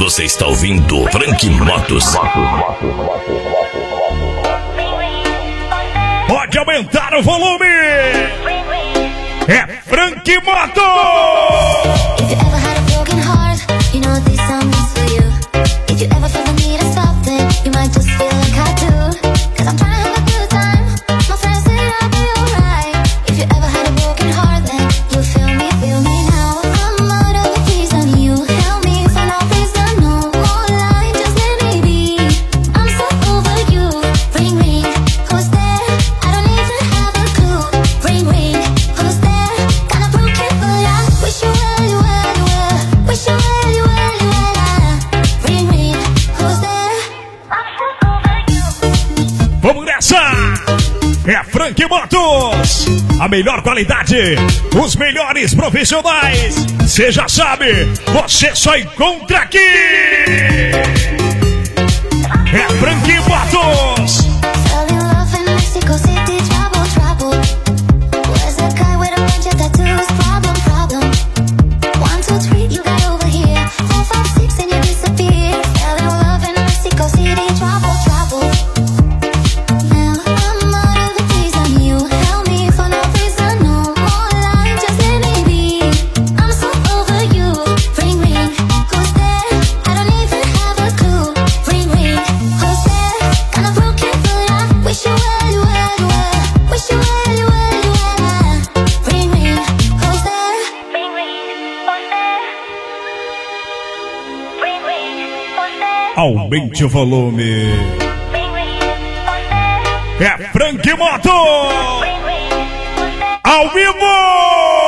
Você está ouvindo Frank Motos. Pode aumentar o volume. É Frank Motos. If you ever had a broken heart, you know this song is for you. If you ever feel the need of something, you might just feel like I do. 'Cause I'm trying to have a good time. My friends say I'll be alright. If you ever had a broken heart, then you'll feel me now. I'm out of the keys on you. Help me find out reason, no more lie, just let me be. I'm so over you. Ring ring, who's there? I don't even have a clue. Ring ring, who's there? Got a broken but I wish you well, you well, you well. Wish you well, you well, you well. Ring ring, who's there? I'm so over you. Vamos nessa! É Frank Motos. A melhor qualidade, os melhores profissionais. Você já sabe, você só encontra aqui. É Frank Motos. Fell in love in Mexico City, trouble, trouble. Was a guy with a bunch of tattoos, problem. 1, 2, 3, you got over here. 4, 5, 6, and you disappear. Fell in love in Mexico City, trouble. Now I'm out of the keys on you. Help me for no reason, no more lie, just let me be. I'm so over you. Ring ring, who's there? I don't even have a clue. Ring ring, who's there? Got a broken but I wish you well, you well, you well. Wish you well, you well, you well. Ring ring, who's there? Ring ring, who's there? Ring ring, who's there? Aumente o volume. Ring ring, who's there? É Frank Motos. Ring ring, who's there? Ao vivo!